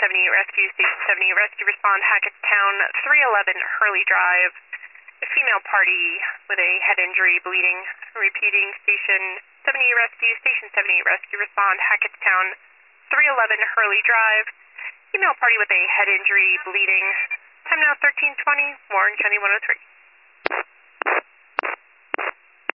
78 Rescue, Station 78 Rescue, respond Hackettstown, 311 Hurley Drive. A female party with a head injury, bleeding. Repeating, Station 78 Rescue, Station 78 Rescue, respond Hackettstown, 311 Hurley Drive. Female party with a head injury, bleeding. Time now 13:20, Warren County 103.